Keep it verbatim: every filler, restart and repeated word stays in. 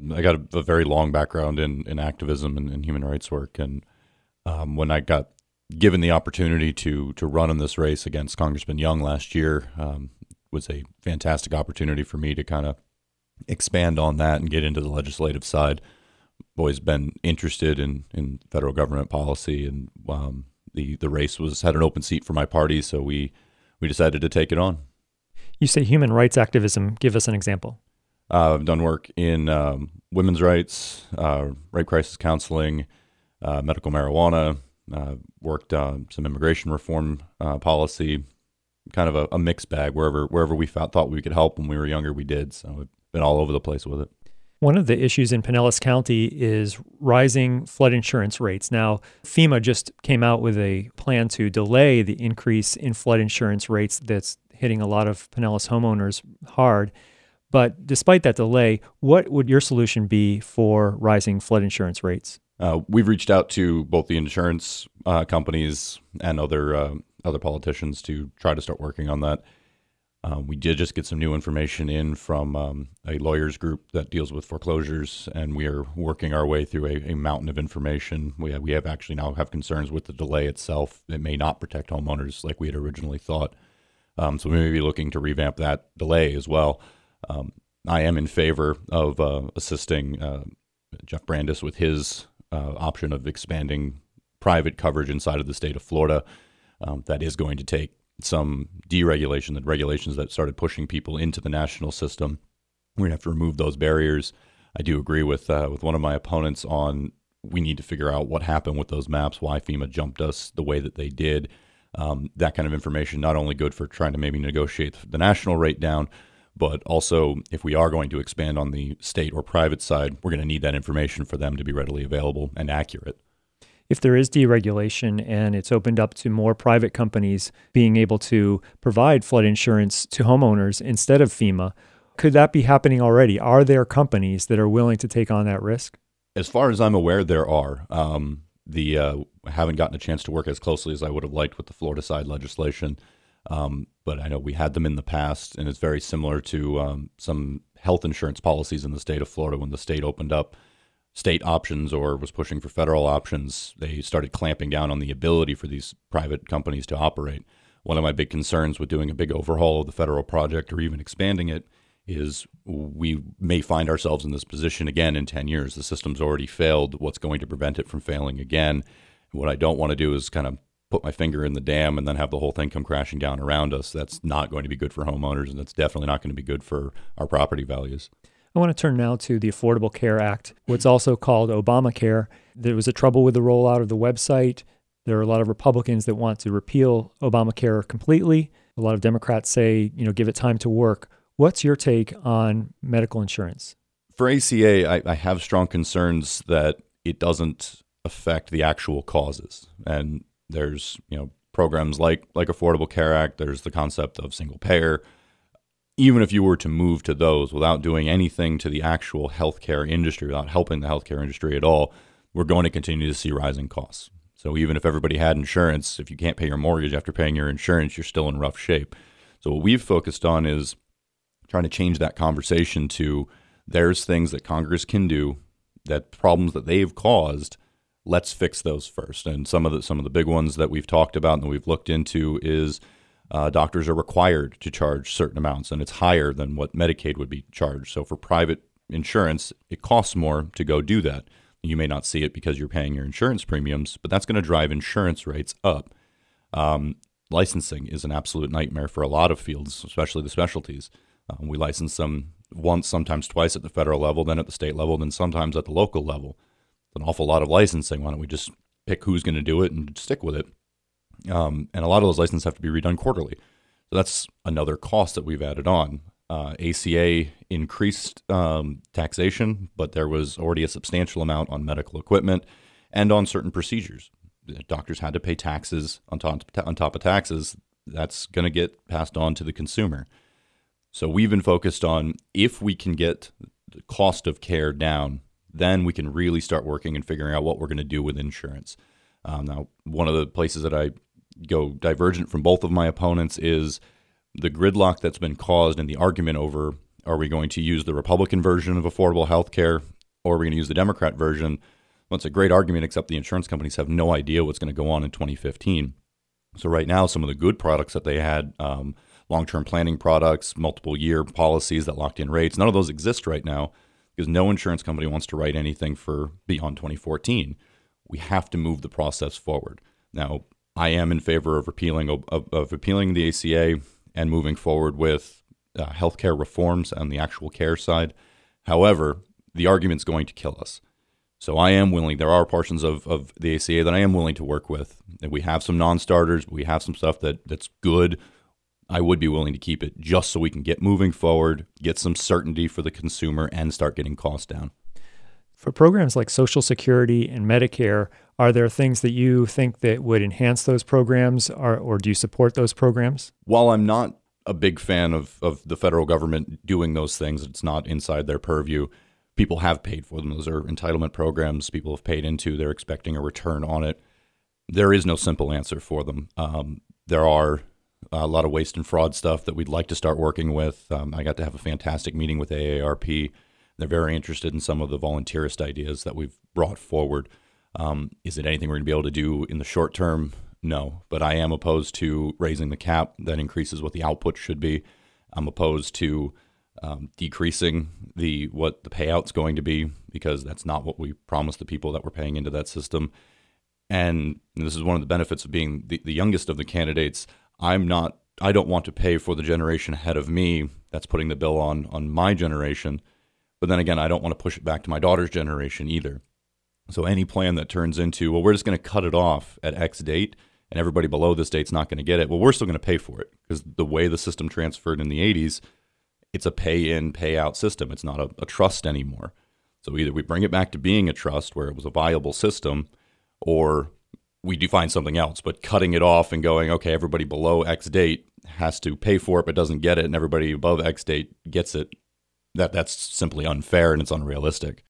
I got a, a very long background in, in activism and, and human rights work. And um, when I got given the opportunity to to run in this race against Congressman Young last year, um, was a fantastic opportunity for me to kind of expand on that and get into the legislative side. I've always been interested in, in federal government policy, and um, the the race was had an open seat for my party, so we we decided to take it on. You say human rights activism. Give us an example. Uh, I've done work in um, women's rights, uh, rape crisis counseling, uh, medical marijuana, uh, worked on some immigration reform uh, policy, kind of a, a mixed bag. Wherever wherever we felt, thought we could help when we were younger, we did. So we've been all over the place with it. One of the issues in Pinellas County is rising flood insurance rates. Now, FEMA just came out with a plan to delay the increase in flood insurance rates that's hitting a lot of Pinellas homeowners hard. But despite that delay, what would your solution be for rising flood insurance rates? Uh, we've reached out to both the insurance uh, companies and other uh, other politicians to try to start working on that. Uh, we did just get some new information in from um, a lawyers group that deals with foreclosures, and we are working our way through a, a mountain of information. We have, we have actually now have concerns with the delay itself. It may not protect homeowners like we had originally thought. Um, so we may be looking to revamp that delay as well. Um, I am in favor of uh, assisting uh, Jeff Brandes with his uh, option of expanding private coverage inside of the state of Florida. Um, that is going to take some deregulation, the regulations that started pushing people into the national system. We're going to have to remove those barriers. I do agree with uh, with one of my opponents on we need to figure out what happened with those maps, why FEMA jumped us the way that they did. Um, that kind of information, not only good for trying to maybe negotiate the national rate down, but also if we are going to expand on the state or private side, we're going to need that information for them to be readily available and accurate. If there is deregulation and it's opened up to more private companies being able to provide flood insurance to homeowners instead of FEMA, could that be happening already? Are there companies that are willing to take on that risk? As far as I'm aware, there are. Um, the uh, I haven't gotten a chance to work as closely as I would have liked with the Florida side legislation, um, but I know we had them in the past, and it's very similar to um, some health insurance policies in the state of Florida. When the state opened up state options or was pushing for federal options, they started clamping down on the ability for these private companies to operate. One of my big concerns with doing a big overhaul of the federal project or even expanding it is we may find ourselves in this position again in ten years. The system's already failed. What's going to prevent it from failing again? What I don't want to do is kind of put my finger in the dam and then have the whole thing come crashing down around us. That's not going to be good for homeowners, and that's definitely not going to be good for our property values. I want to turn now to the Affordable Care Act, what's also called Obamacare. There was a trouble with the rollout of the website. There are a lot of Republicans that want to repeal Obamacare completely. A lot of Democrats say, you know, give it time to work. What's your take on medical insurance? For A C A, I, I have strong concerns that it doesn't affect the actual causes. And there's, you know, programs like like Affordable Care Act. There's the concept of single payer. Even if you were to move to those without doing anything to the actual healthcare industry, without helping the healthcare industry at all, we're going to continue to see rising costs. So even if everybody had insurance, if you can't pay your mortgage after paying your insurance, you're still in rough shape. So what we've focused on is trying to change that conversation to there's things that Congress can do, that problems that they've caused, let's fix those first. And some of the some of the big ones that we've talked about and that we've looked into is Uh, doctors are required to charge certain amounts, and it's higher than what Medicaid would be charged. So for private insurance, it costs more to go do that. You may not see it because you're paying your insurance premiums, but that's going to drive insurance rates up. Um, licensing is an absolute nightmare for a lot of fields, especially the specialties. Um, we license them once, sometimes twice at the federal level, then at the state level, then sometimes at the local level. It's an awful lot of licensing. Why don't we just pick who's going to do it and stick with it? Um, and a lot of those licenses have to be redone quarterly. So that's another cost that we've added on. Uh, A C A increased um, taxation, but there was already a substantial amount on medical equipment and on certain procedures. Doctors had to pay taxes on top, on top of taxes. That's going to get passed on to the consumer. So we've been focused on if we can get the cost of care down, then we can really start working and figuring out what we're going to do with insurance. Um, now, one of the places that I go divergent from both of my opponents is the gridlock that's been caused in the argument over, are we going to use the Republican version of affordable health care or are we going to use the Democrat version? Well, it's a great argument, except the insurance companies have no idea what's going to go on in twenty fifteen. So right now, some of the good products that they had, um, long-term planning products, multiple year policies that locked in rates, none of those exist right now because no insurance company wants to write anything for beyond twenty fourteen. We have to move the process forward. Now, I am in favor of repealing of, of repealing the A C A and moving forward with uh, healthcare reforms on the actual care side. However, the argument's going to kill us. So I am willing, there are portions of, of the A C A that I am willing to work with. And we have some non-starters, we have some stuff that, that's good. I would be willing to keep it just so we can get moving forward, get some certainty for the consumer, and start getting costs down. For programs like Social Security and Medicare, are there things that you think that would enhance those programs, or, or do you support those programs? While I'm not a big fan of, of the federal government doing those things, it's not inside their purview. People have paid for them. Those are entitlement programs people have paid into. They're expecting a return on it. There is no simple answer for them. Um, there are a lot of waste and fraud stuff that we'd like to start working with. Um, I got to have a fantastic meeting with A A R P. They're very interested in some of the volunteerist ideas that we've brought forward. Um, is it anything we're going to be able to do in the short term? No, but I am opposed to raising the cap that increases what the output should be. I'm opposed to um, decreasing the what the payout's going to be, because that's not what we promised the people that we're paying into that system. And this is one of the benefits of being the, the youngest of the candidates. I'm not, I don't want to pay for the generation ahead of me that's putting the bill on on my generation. But then again, I don't want to push it back to my daughter's generation either. So any plan that turns into, well, we're just going to cut it off at X date and everybody below this date's not going to get it. Well, we're still going to pay for it because the way the system transferred in the eighties, it's a pay-in, pay-out system. It's not a, a trust anymore. So either we bring it back to being a trust where it was a viable system, or we do find something else. But cutting it off and going, okay, everybody below X date has to pay for it but doesn't get it, and everybody above X date gets it, that that's simply unfair and it's unrealistic.